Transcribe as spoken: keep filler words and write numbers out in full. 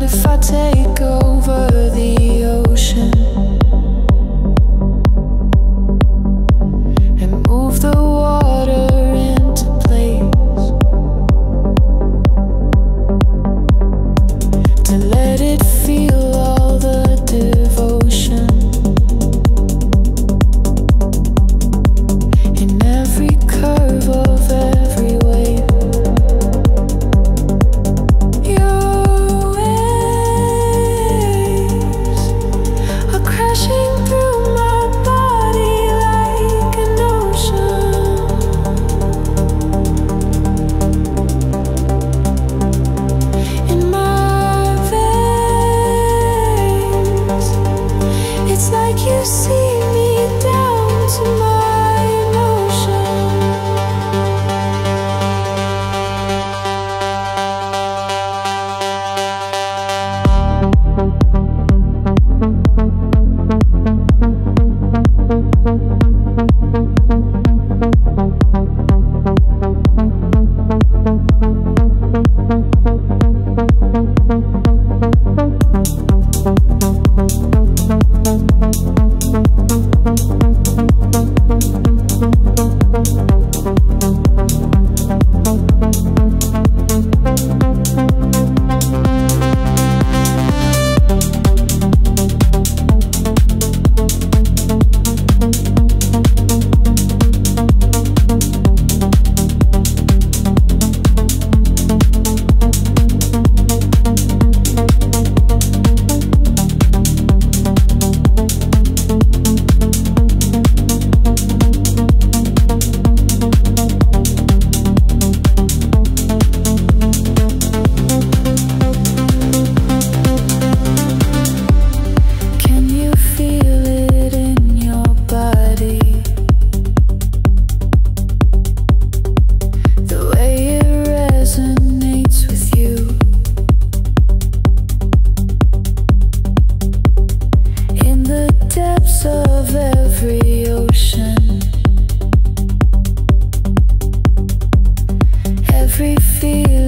if I take over the ocean and move the water into place, to let it feel all the devotion in every curve of every wave. Your waves are crashing through my body like an ocean. In my veins, it's like you see me down to my emotion. Can you feel it in your body? The way it resonates with you. In the depths of every ocean, every feeling